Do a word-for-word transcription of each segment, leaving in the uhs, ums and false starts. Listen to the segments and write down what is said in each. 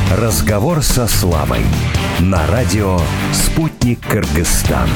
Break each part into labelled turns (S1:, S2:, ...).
S1: Разговор со Славой на радио «Спутник Кыргызстан».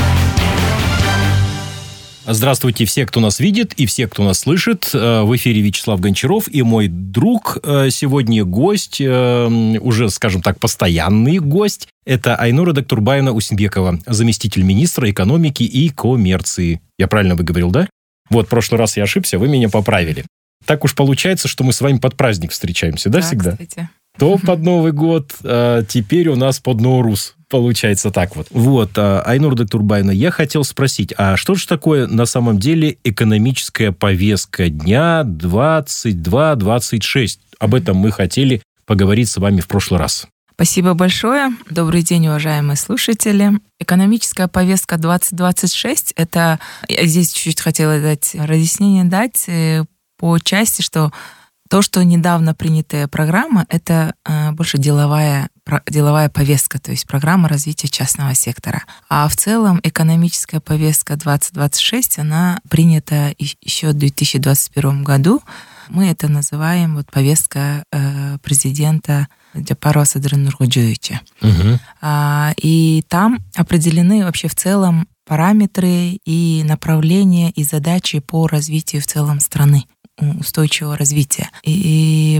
S2: Здравствуйте все, кто нас видит, и все, кто нас слышит. В эфире Вячеслав Гончаров и мой друг, сегодня гость, уже, скажем так, постоянный гость. Это Айнура Доктурбаевна Усенбекова, заместитель министра экономики и коммерции. Я правильно выговорил, да? Вот, в прошлый раз я ошибся, вы меня поправили. Так уж получается, что мы с вами под праздник встречаемся, да, да всегда?
S3: Кстати.
S2: То под Новый год, а теперь у нас под Ноурус. Получается так вот. Вот, Айнура Доктурбаевна, я хотел спросить, а что же такое на самом деле экономическая повестка дня двадцать два двадцать шесть? Об этом мы хотели поговорить с вами в прошлый раз.
S3: Спасибо большое. Добрый день, уважаемые слушатели. Экономическая повестка двадцать двадцать шесть, это, я здесь чуть-чуть хотела дать разъяснение дать по части, что то, что недавно принятая программа, это э, больше деловая, про, деловая повестка, то есть программа развития частного сектора. А в целом экономическая повестка двадцать двадцать шесть, она принята еще в две тысячи двадцать первом году. Мы это называем вот, повестка э, президента Джапарова Садыры Нуркодиевича. Угу. А, и там определены вообще в целом параметры и направления и задачи по развитию в целом страны, устойчивого развития. И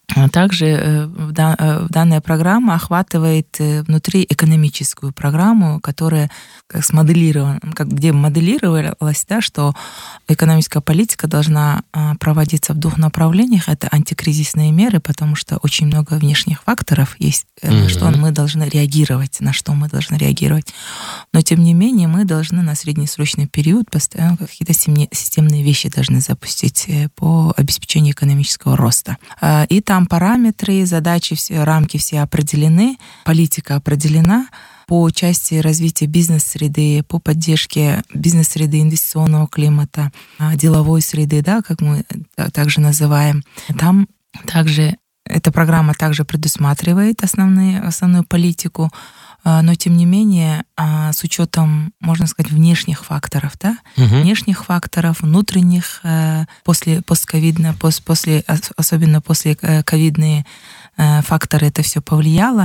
S3: также данная программа охватывает внутри экономическую программу, которая как смоделирована, как, где моделировалось, да, что экономическая политика должна проводиться в двух направлениях. Это антикризисные меры, потому что очень много внешних факторов есть, mm-hmm. на что мы должны реагировать, на что мы должны реагировать. Но, тем не менее, мы должны на среднесрочный период постоянно какие-то системные вещи должны запустить по обеспечению экономического роста. И там параметры, задачи, все, рамки все определены, политика определена по части развития бизнес-среды, по поддержке бизнес-среды, инвестиционного климата, деловой среды, да, как мы также называем. Там также эта программа также предусматривает основные, основную политику, но тем не менее с учетом, можно сказать, внешних факторов, да, угу. внешних факторов, внутренних после постковидно, после особенно после ковидные факторы это все повлияло,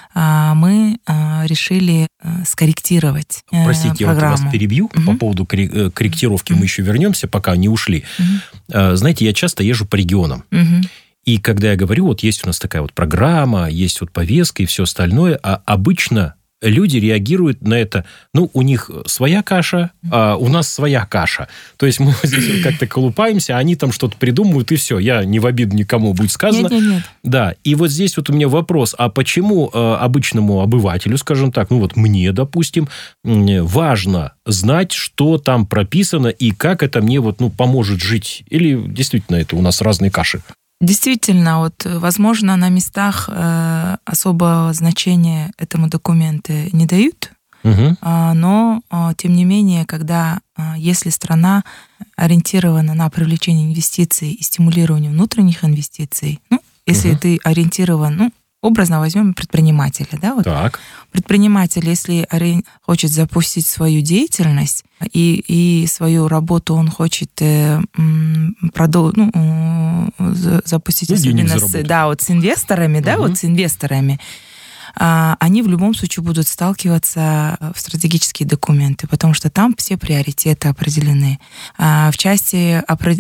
S3: мы решили скорректировать
S2: Простите,
S3: программу.
S2: Я вот вас перебью угу. по поводу корректировки, угу. мы еще вернемся, пока не ушли. Угу. Знаете, я часто езжу по регионам. Угу. И когда я говорю, вот есть у нас такая вот программа, есть вот повестка и все остальное, а обычно люди реагируют на это, ну, у них своя каша, а у нас своя каша. То есть мы здесь как-то колупаемся, они там что-то придумывают, и все. Я не в обиду никому будет сказано.
S3: Нет, нет, нет.
S2: Да, и вот здесь вот у меня вопрос, а почему обычному обывателю, скажем так, ну вот мне, допустим, важно знать, что там прописано и как это мне вот, ну, поможет жить? Или действительно это у нас разные каши?
S3: Действительно, вот, возможно, на местах э, особого значения этому документу не дают, угу. э, но, э, тем не менее, когда, э, если страна ориентирована на привлечение инвестиций и стимулирование внутренних инвестиций, ну, если угу. ты ориентирован, ну, образно возьмем предпринимателя, да, вот.
S2: Так.
S3: Предприниматель, если хочет запустить свою деятельность и, и свою работу он хочет э, продол- ну, запустить,
S2: ну,
S3: особенно с, да, вот с инвесторами, да, угу. вот с инвесторами, они в любом случае будут сталкиваться в стратегические документы, потому что там все приоритеты определены. В части,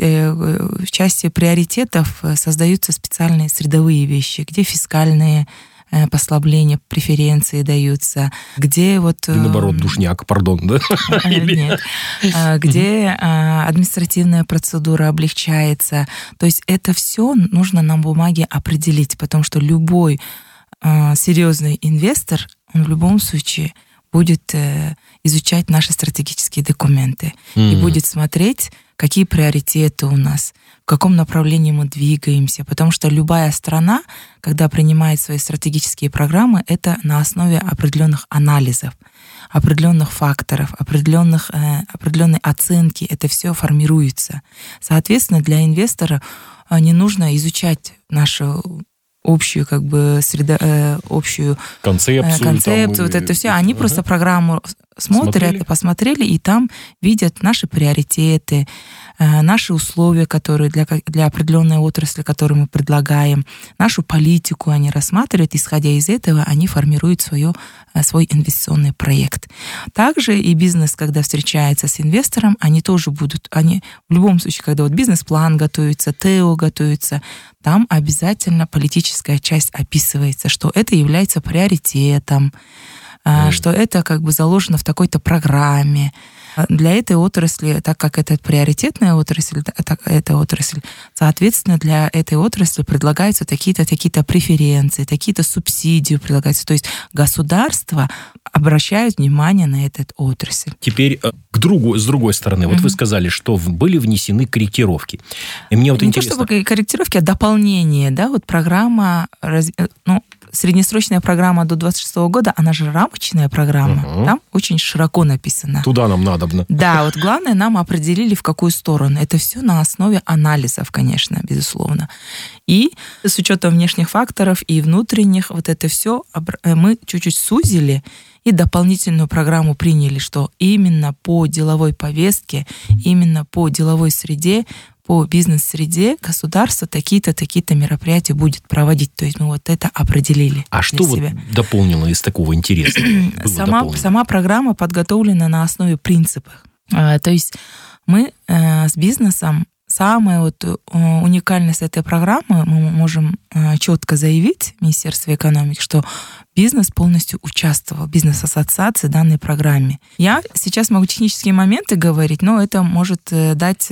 S3: в части приоритетов создаются специальные средовые вещи, где фискальные послабления, преференции даются, где вот...
S2: Или наоборот, душняк, пардон, да?
S3: Нет. Где административная процедура облегчается. То есть это все нужно на бумаге определить, потому что любой серьезный инвестор, он в любом случае будет изучать наши стратегические документы mm-hmm. и будет смотреть, какие приоритеты у нас, в каком направлении мы двигаемся, потому что любая страна, когда принимает свои стратегические программы, это на основе определенных анализов, определенных факторов, определенных, определенной оценки, это все формируется. Соответственно, для инвестора не нужно изучать нашу общую как бы среда, э, общую
S2: концепцию,
S3: концепцию,
S2: там,
S3: вот это все. Они ага. просто программу смотрят,
S2: Смотрели?
S3: посмотрели, и там видят наши приоритеты, наши условия, которые для, для определенной отрасли, которую мы предлагаем, нашу политику они рассматривают, исходя из этого они формируют свое, свой инвестиционный проект. Также и бизнес, когда встречается с инвестором, они тоже будут, они в любом случае, когда вот бизнес-план готовится, ТЭО готовится, там обязательно политическая часть описывается, что это является приоритетом, mm. что это как бы заложено в такой-то программе. Для этой отрасли, так как это приоритетная отрасль, так, эта отрасль, соответственно, для этой отрасли предлагаются такие-то, такие-то преференции, такие-то субсидии предлагаются. То есть государство обращает внимание на эту отрасль.
S2: Теперь к другу, с другой стороны, mm-hmm. вот вы сказали, что были внесены корректировки. И мне вот
S3: Не
S2: интересно...
S3: то чтобы корректировки, а дополнение, да, вот программа, ну, среднесрочная программа до двадцать шестого года, она же рамочная программа, угу. там очень широко написано.
S2: Туда нам надобно.
S3: Да, вот главное, нам определили, в какую сторону. Это все на основе анализов, конечно, безусловно. И с учетом внешних факторов и внутренних, вот это все мы чуть-чуть сузили и дополнительную программу приняли, что именно по деловой повестке, именно по деловой среде, по бизнес-среде государство такие-то, такие-то мероприятия будет проводить. То есть мы вот это определили.
S2: А что вот дополнено из такого интересного?
S3: Сама, сама программа подготовлена на основе принципов. То есть мы с бизнесом, самая вот уникальность этой программы, мы можем четко заявить в Министерстве экономики, что бизнес полностью участвовал, бизнес-ассоциации в данной программе. Я сейчас могу технические моменты говорить, но это может дать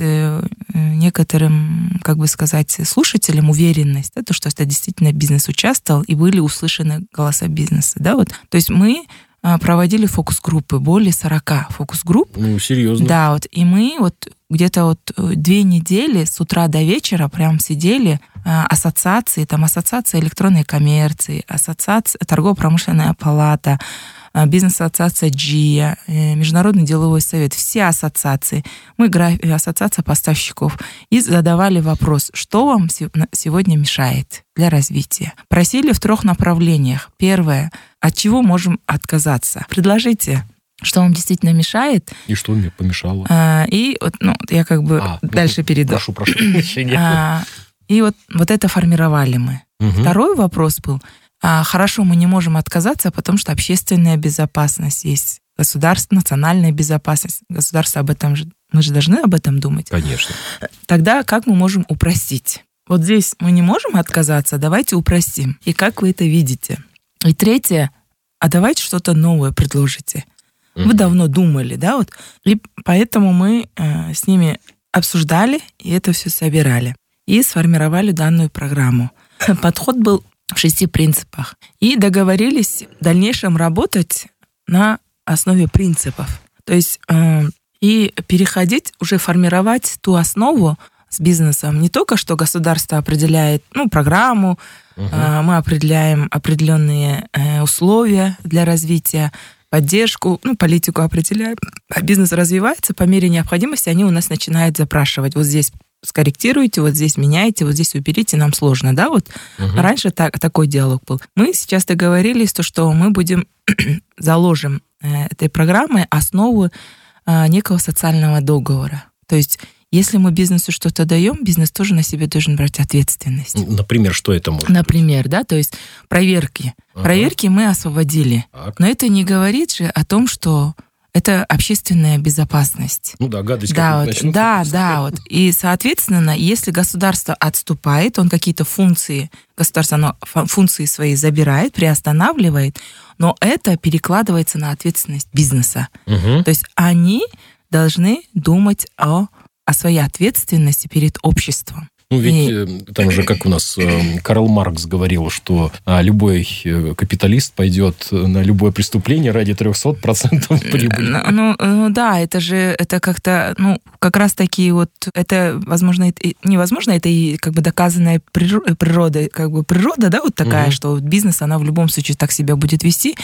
S3: некоторым, как бы сказать, слушателям уверенность, да, то, что это действительно бизнес участвовал и были услышаны голоса бизнеса. Да, вот. То есть мы проводили фокус-группы, более сорока фокус-групп.
S2: Ну, серьезно.
S3: Да, вот, и мы вот где-то вот две недели с утра до вечера прям сидели, ассоциации, там ассоциация электронной коммерции, ассоциация, торгово-промышленная палата, бизнес-ассоциация джия, Международный деловой совет, все ассоциации, мы, ассоциация поставщиков, и задавали вопрос, что вам сегодня мешает для развития. Просили в трех направлениях. Первое, от чего можем отказаться? Предложите, что вам действительно мешает.
S2: И что мне помешало.
S3: А, и вот, ну, я как бы а, дальше ну, перейду.
S2: Прошу, прошу прощения.
S3: А, и вот, вот это формировали мы. Угу. Второй вопрос был, а, хорошо, мы не можем отказаться, потому что общественная безопасность есть, государство, национальная безопасность. Государство об этом же, мы же должны об этом думать.
S2: Конечно.
S3: Тогда как мы можем упростить? Вот здесь мы не можем отказаться, давайте упростим. И как вы это видите? И третье, а давайте что-то новое предложите. Вы давно думали, да, вот. И поэтому мы э, с ними обсуждали и это все собирали. И сформировали данную программу. Подход был в шести принципах. И договорились в дальнейшем работать на основе принципов. То есть э, и переходить, уже формировать ту основу с бизнесом. Не только, что государство определяет, ну, программу, угу. э, мы определяем определенные э, условия для развития, поддержку, ну, политику определяем, а бизнес развивается, по мере необходимости они у нас начинают запрашивать. Вот здесь скорректируйте, вот здесь меняйте, вот здесь уберите, нам сложно, да, вот. Угу. Раньше так, такой диалог был. Мы сейчас договорились, то, что мы будем, заложим э, этой программой основу э, некого социального договора. То есть если мы бизнесу что-то даем, бизнес тоже на себе должен брать ответственность.
S2: Например, что это может
S3: Например, быть? Да, то есть проверки. Ага. Проверки мы освободили. Так. Но это не говорит же о том, что это общественная безопасность.
S2: Ну да, гадость
S3: да,
S2: вот,
S3: вот, да, да, вот. И, соответственно, если государство отступает, он какие-то функции, государство оно функции свои забирает, приостанавливает, но это перекладывается на ответственность бизнеса. Угу. То есть они должны думать о о своей ответственности перед обществом.
S2: Ну, ведь и... там же, как у нас Карл Маркс говорил, что любой капиталист пойдет на любое преступление ради триста процентов прибыли.
S3: Ну, ну да, это же, это как-то, ну, как раз таки вот, это, возможно, невозможно, это и как бы доказанная природа, как бы природа, да, вот такая, угу. что бизнес, она в любом случае так себя будет вести.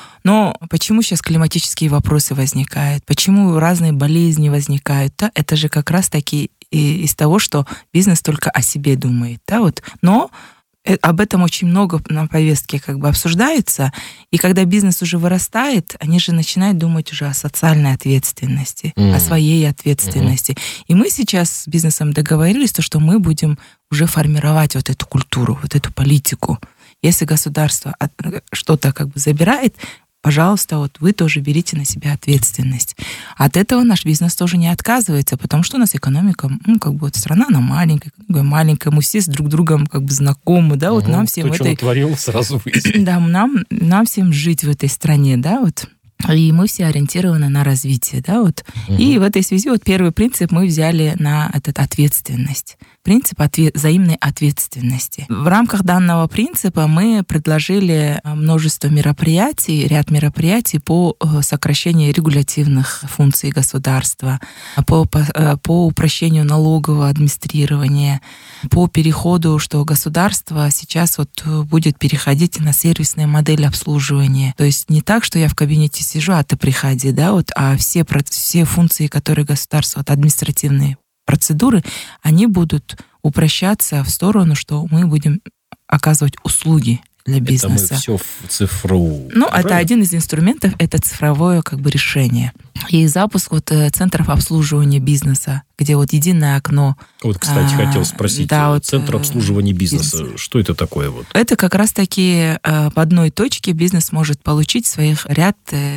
S3: Но почему сейчас климатические вопросы возникают? Почему разные болезни возникают? Да? Это же как раз-таки из того, что бизнес только о себе думает. Да? Вот. Но об этом очень много на повестке как бы обсуждается, и когда бизнес уже вырастает, они же начинают думать уже о социальной ответственности, mm-hmm. о своей ответственности. Mm-hmm. И мы сейчас с бизнесом договорились, то, что мы будем уже формировать вот эту культуру, вот эту политику. Если государство что-то как бы забирает, пожалуйста, вот вы тоже берите на себя ответственность. От этого наш бизнес тоже не отказывается, потому что у нас экономика, ну, как бы вот страна, она маленькая, маленькая, мы все с друг другом как бы знакомы, да, вот угу, нам всем...
S2: То, что натворил, сразу выяснить.
S3: Да, нам, нам всем жить в этой стране, да, вот. И мы все ориентированы на развитие, да, вот. Угу. И в этой связи вот первый принцип мы взяли на этот ответственность. Принцип ответ, взаимной ответственности. В рамках данного принципа мы предложили множество мероприятий, ряд мероприятий по сокращению регулятивных функций государства, по, по, по упрощению налогового администрирования, по переходу, что государство сейчас вот будет переходить на сервисные модели обслуживания. То есть не так, что я в кабинете сижу, а ты приходи, да, вот, а все, все функции, которые государство, вот, административные процедуры, они будут упрощаться в сторону, что мы будем оказывать услуги для бизнеса.
S2: Это мы все в цифру.
S3: Ну, правильно? Это один из инструментов, это цифровое как бы решение. И запуск вот центров обслуживания бизнеса, где вот единое окно.
S2: Вот, кстати, а, хотел спросить.
S3: Да, вот,
S2: Центр обслуживания бизнеса. Бизнес. Что это такое? Вот?
S3: Это как раз-таки в одной точке бизнес может получить своих ряд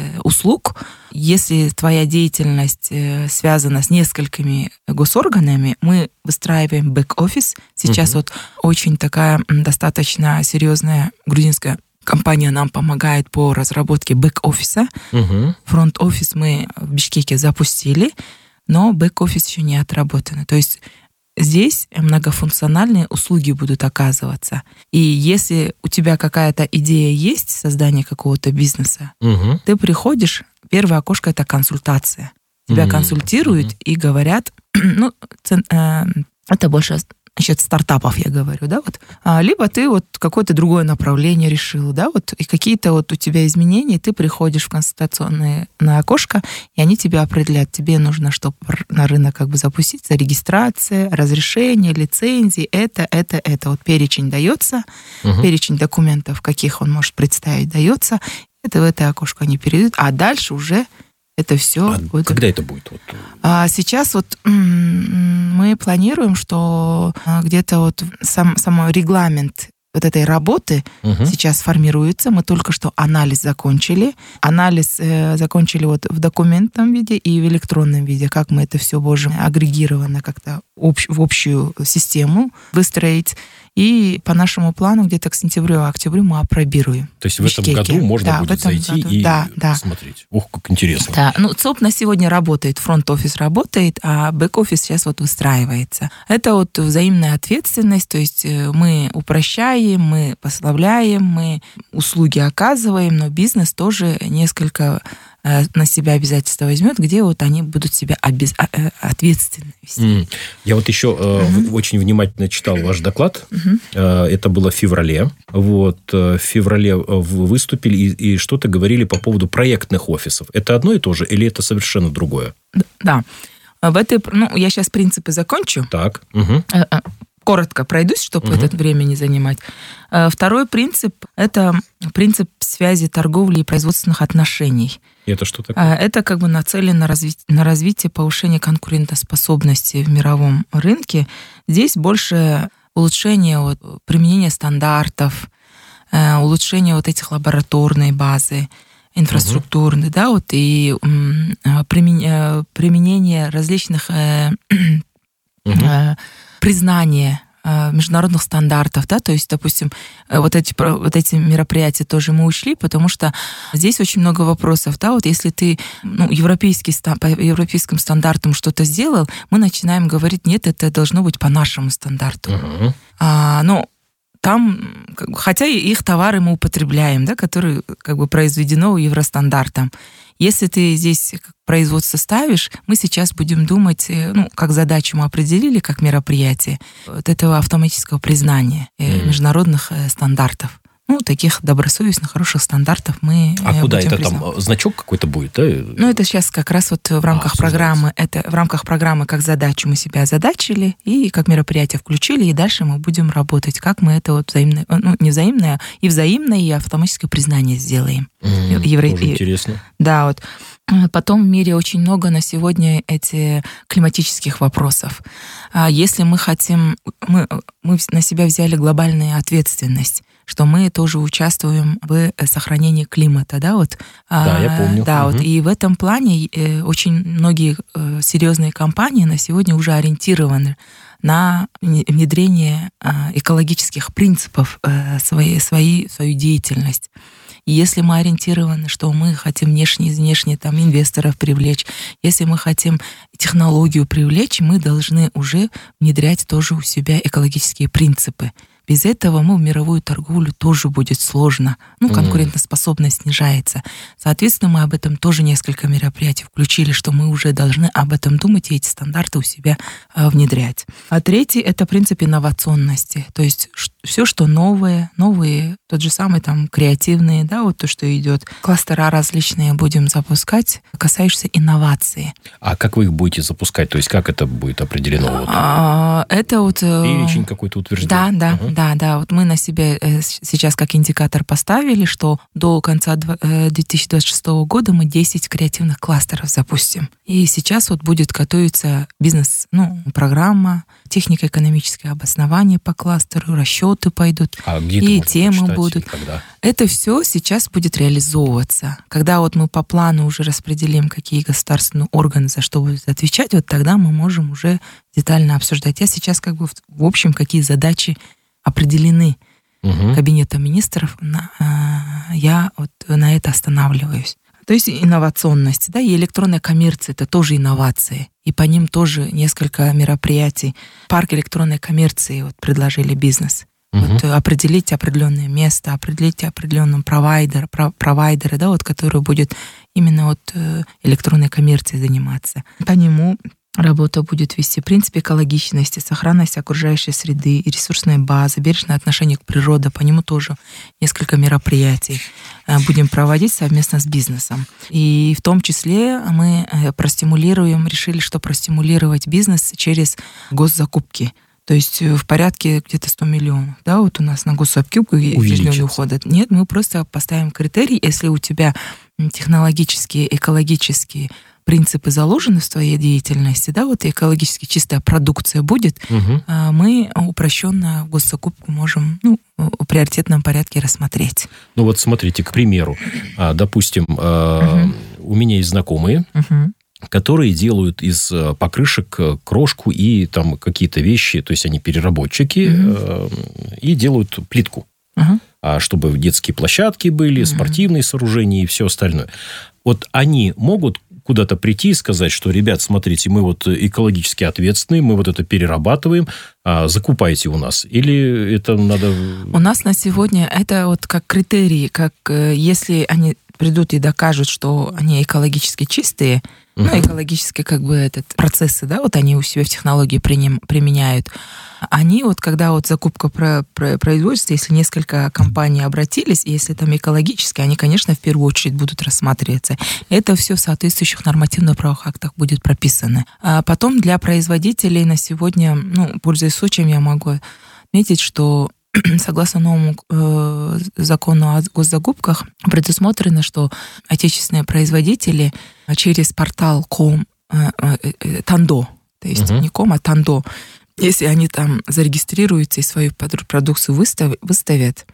S3: услуг. Если твоя деятельность связана с несколькими госорганами, мы выстраиваем бэк-офис. Сейчас угу. вот очень такая достаточно серьезная грузинская компания нам помогает по разработке бэк-офиса. Угу. Фронт-офис мы в Бишкеке запустили, но бэк-офис еще не отработан. То есть здесь многофункциональные услуги будут оказываться. И если у тебя какая-то идея есть, создание какого-то бизнеса, угу. ты приходишь, первое окошко — это консультация. Тебя угу. консультируют угу. и говорят, ну, это больше... Насчет стартапов я говорю, да, вот. А, либо ты вот какое-то другое направление решил, да, вот, и какие-то вот у тебя изменения, ты приходишь в консультационное на окошко, и они тебя определяют. Тебе нужно, чтобы на рынок как бы запуститься, регистрация, разрешение, лицензии, это, это, это. Вот перечень дается, угу. перечень документов, каких он может представить, дается. Это в это окошко они перейдут, а дальше уже это все.
S2: А будет... Когда это будет? Вот?
S3: А сейчас вот мы планируем, что где-то вот сам, сам регламент вот этой работы угу. сейчас формируется. Мы только что анализ закончили. Анализ э, закончили вот в документном виде и в электронном виде, как мы это все можем агрегированно как-то общ, в общую систему выстроить. И по нашему плану где-то к сентябрю-октябрю мы апробируем.
S2: То есть в, в этом году можно да, будет зайти году. и да, да. смотреть. Ух, как интересно.
S3: Да, ну ЦОП на сегодня работает, фронт-офис работает, а бэк-офис сейчас вот выстраивается. Это вот взаимная ответственность, то есть мы упрощаем, мы послабляем, мы услуги оказываем, но бизнес тоже несколько на себя обязательства возьмет, где вот они будут себя обез... ответственно вести.
S2: Mm. Я вот еще uh-huh. очень внимательно читал ваш доклад. Uh-huh. Это было в феврале. Вот, в феврале вы выступили и, и что-то говорили по поводу проектных офисов. Это одно и то же или это совершенно другое?
S3: Да. В этой... Ну, я сейчас принципы закончу.
S2: Так. Угу.
S3: Коротко пройдусь, чтобы угу. это время не занимать. Второй принцип – это принцип связи торговли и производственных отношений.
S2: И это что такое?
S3: Это как бы нацелено на развитие, на развитие повышения конкурентоспособности в мировом рынке. Здесь больше улучшение вот, применения стандартов, улучшение вот этих лабораторной базы, инфраструктурной, угу. да, вот, и применение различных угу. признания международных стандартов, да, то есть, допустим, вот эти, вот эти мероприятия тоже мы учли, потому что здесь очень много вопросов, да, вот если ты, ну, европейский, по европейским стандартам что-то сделал, мы начинаем говорить, нет, это должно быть по нашему стандарту. Uh-huh. А, ну, там, хотя их товары мы употребляем, да, которые как бы произведено евростандартом. Если ты здесь производство ставишь, мы сейчас будем думать, ну, как задачу мы определили, как мероприятие, вот этого автоматического признания mm-hmm. международных стандартов. ну, таких добросовестных, хороших стандартов мы
S2: А
S3: будем
S2: куда это
S3: признавать.
S2: там? Значок какой-то будет, да?
S3: Ну, это сейчас как раз вот в рамках
S2: А,
S3: программы, это в рамках программы как задачу мы себя озадачили и как мероприятие включили, и дальше мы будем работать, как мы это вот взаимное, ну, не взаимное, и взаимное, и автоматическое признание сделаем.
S2: Mm,
S3: Евро...
S2: Тоже интересно.
S3: Да, вот. Потом в мире очень много на сегодня эти климатических вопросов. Если мы хотим, мы, мы на себя взяли глобальную ответственность, что мы тоже участвуем в сохранении климата, да, вот.
S2: Да, я помню.
S3: Да,
S2: угу.
S3: вот. И в этом плане очень многие серьезные компании на сегодня уже ориентированы на внедрение экологических принципов в своей, своей, свою деятельность. И если мы ориентированы, что мы хотим внешне и внешне там, инвесторов привлечь, если мы хотим технологию привлечь, мы должны уже внедрять тоже у себя экологические принципы. Без этого мы в мировую торговлю тоже будет сложно. Ну, конкурентоспособность снижается. Соответственно, мы об этом тоже несколько мероприятий включили, что мы уже должны об этом думать и эти стандарты у себя а, внедрять. А третий — это принцип инновационности. То есть все, что новое, новые, тот же самый там креативные, да, вот то, что идет, кластера различные будем запускать, касающиеся инновации.
S2: А как вы их будете запускать? То есть как это будет определено? Вот?
S3: А, это вот...
S2: Перечень какой-то утвержден?
S3: Да, да,
S2: ага.
S3: да, да. Вот мы на себе сейчас как индикатор поставили, что до конца две тысячи двадцать шестого года мы десять креативных кластеров запустим. И сейчас вот будет готовиться бизнес, ну, программа, технико-экономическое обоснование по кластеру, расчеты пойдут,
S2: а где
S3: и темы будут.
S2: Когда?
S3: Это все сейчас будет реализовываться. Когда вот мы по плану уже распределим, какие государственные органы за что будут отвечать, вот тогда мы можем уже детально обсуждать. Я сейчас как бы в общем, какие задачи определены угу. Кабинетом министров, я вот на это останавливаюсь. То есть инновационность, да, и электронная коммерция — это тоже инновации. И по ним тоже несколько мероприятий. Парк электронной коммерции вот предложили бизнес. Угу. Вот, определить определенное место, определить определенного провайдера, провайдера, да, вот, который будет именно вот электронной коммерцией заниматься. По нему работа будет вести принцип экологичности, сохранность окружающей среды и ресурсной базы, бережное отношение к природе. По нему тоже несколько мероприятий будем проводить совместно с бизнесом. И в том числе мы простимулируем, решили, что простимулировать бизнес через госзакупки. То есть в порядке где-то сто миллионов. Да, вот у нас на госзакупку ежедневно уходят. Нет, мы просто поставим критерий, если у тебя технологические, экологические принципы заложены в твоей деятельности, да, вот экологически чистая продукция будет, угу. мы упрощенно госзакупку можем, ну, в приоритетном порядке рассмотреть.
S2: Ну вот смотрите, к примеру, допустим, угу. у меня есть знакомые, угу. которые делают из покрышек крошку и там какие-то вещи, то есть они переработчики, угу. и делают плитку, угу. чтобы детские площадки были, угу. спортивные сооружения и все остальное. Вот они могут куда-то прийти и сказать, что, ребят, смотрите, мы вот экологически ответственные, мы вот это перерабатываем, а закупайте у нас. Или это надо...
S3: У нас на сегодня это вот как критерии, как если они придут и докажут, что они экологически чистые, uh-huh. ну, экологические как бы этот процессы, да, вот они у себя в технологии приним, применяют, они вот, когда вот закупка про, про, производится, если несколько компаний обратились, если там экологические, они, конечно, в первую очередь будут рассматриваться. Это все в соответствующих нормативно-правовых актах будет прописано. А потом для производителей на сегодня, ну, пользуясь случаем, я могу отметить, что согласно новому э, закону о госзакупках предусмотрено, что отечественные производители через портал ком, э, э, Тандо, то есть uh-huh. не ком, а Тандо, если они там зарегистрируются и свою продукцию выстав, выставят,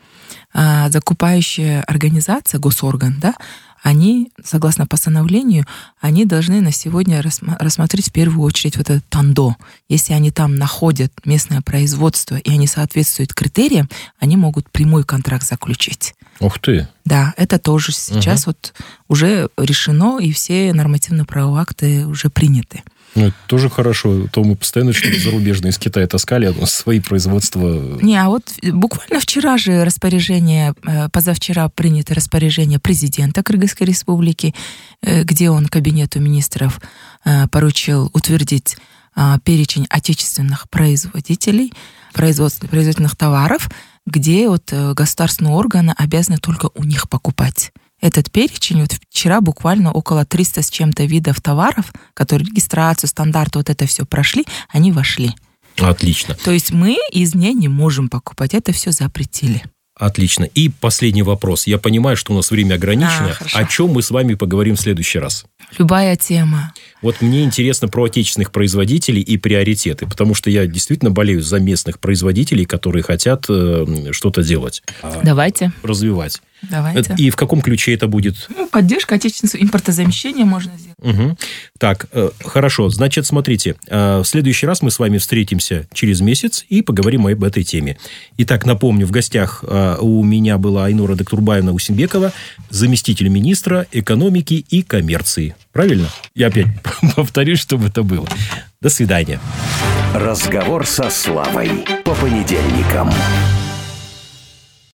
S3: э, закупающая организация, госорган, да, они, согласно постановлению, они должны на сегодня рассмотреть в первую очередь вот этот Тандо. Если они там находят местное производство, и они соответствуют критериям, они могут прямой контракт заключить.
S2: Ух ты!
S3: Да, это тоже сейчас угу. вот уже решено, и все нормативно-правовые акты уже приняты.
S2: Ну, это тоже хорошо. То мы постоянно что-то зарубежное из Китая таскали, а свои производства...
S3: Не, а вот буквально вчера же распоряжение, позавчера принято распоряжение президента Кыргызской республики, где он кабинету министров поручил утвердить перечень отечественных производителей, производственных товаров, где вот государственные органы обязаны только у них покупать. Этот перечень, вот вчера буквально около триста с чем-то видов товаров, которые регистрацию, стандарты, вот это все прошли, они вошли.
S2: Отлично.
S3: То есть мы из нее не можем покупать, это все запретили.
S2: Отлично. И последний вопрос. Я понимаю, что у нас время ограничено.
S3: А,
S2: О чем мы с вами поговорим в следующий раз?
S3: Любая тема.
S2: Вот мне интересно про отечественных производителей и приоритеты, потому что я действительно болею за местных производителей, которые хотят э, что-то делать.
S3: Давайте.
S2: Развивать.
S3: Давайте.
S2: И в каком ключе это будет?
S3: Ну, поддержка отечественного импортозамещения можно сделать.
S2: Угу. Так, э, хорошо. Значит, смотрите, э, в следующий раз мы с вами встретимся через месяц и поговорим об этой теме. Итак, напомню, в гостях э, у меня была Айнура Дактурбаевна Усенбекова, заместитель министра экономики и коммерции. Правильно? Я опять повторюсь, чтобы это было. До свидания.
S1: Разговор со Славой. По понедельникам.